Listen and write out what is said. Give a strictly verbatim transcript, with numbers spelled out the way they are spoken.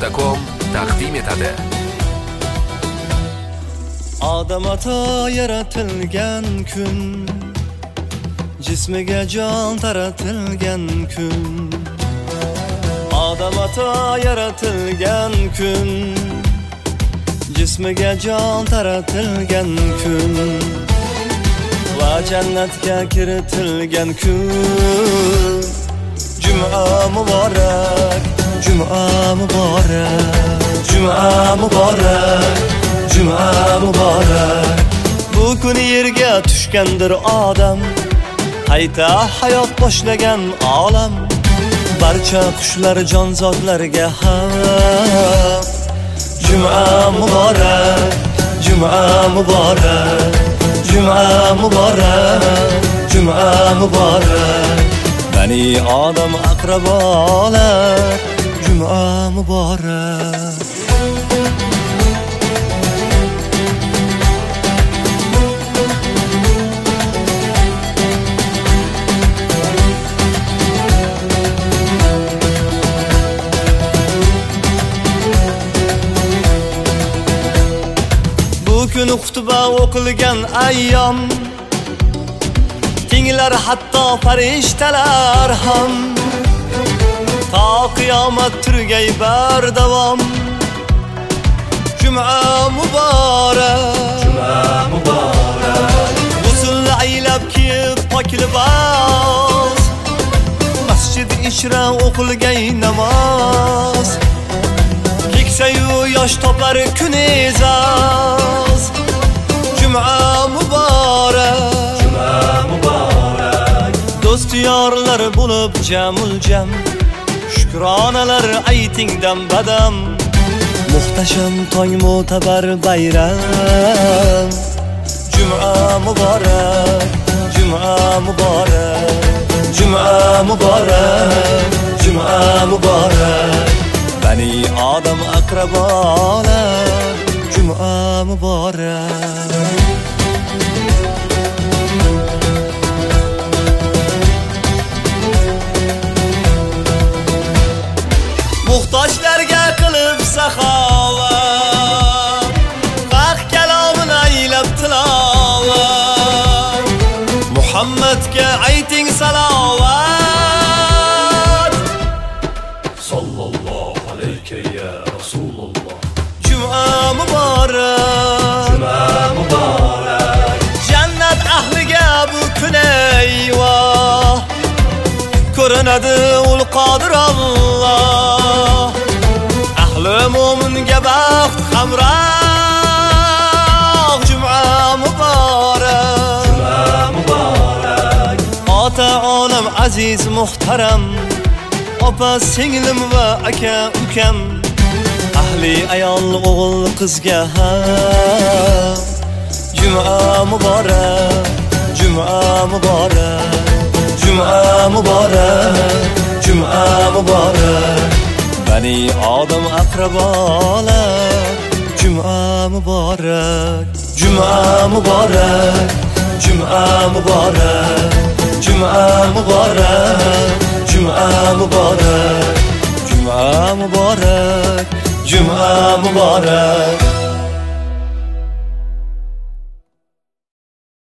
nuqta com taqdim etadi. Odam ato yaratilgan kun, jismiga jon taratilgan kun. Odam ato yaratilgan kun, jismiga jon taratilgan kun. Va jannatga kiritilgan kun. Juma muborak, Juma muborak, Juma muborak, Juma muborak. Bu kun yerga tushgandir odam, qayta hayot boshlagan olam. Barcha qushlar jonzotlarga ham Juma muborak, Juma muborak, Juma muborak, Juma muborak. Bani odam aqrabolar, Juma muborak. Bu kun xutba o'qilgan ayyom, tinglar hatto farishtalar ham. Ta qiyomat turgay bardavom. Juma muborak, Juma muborak. G'usulni aylab kiyib pok libos, masjid ichra o'qilgan namoz. Keksayu yosh toplar kun e'zoz. Juma muborak, Juma muborak. Do'st yorlar bo'lib jamul jam, shukronalar ayting dam badam. Muhtasham tong mo'tabar bayram. Juma muborak, Juma muborak, Juma muborak, Juma muborak. Bani odam aqrabolar, Juma muborak. Muhtojlarga qilib saxovat, haq kalomini aylab tilovat. Muhammadga ayting salovat. Sallallohu alayhi ya Rasululloh. Juma muborak, Juma muborak. Jannat ahliga bu kun eyvoh, ko'rinadi ul qodir Alloh. Ahli mo'minga baxt hamroh. Juma muborak, Juma muborak. Ota onam aziz muhtaram, opa singlim va aka ukam. Ahli ayol o'g'il qizga ham Juma muborak, Juma muborak, Juma muborak, Juma muborak. Bani odam aqrabolar, Juma muborak, Juma muborak, Juma muborak, Juma muborak, Juma muborak, Juma muborak, Juma muborak.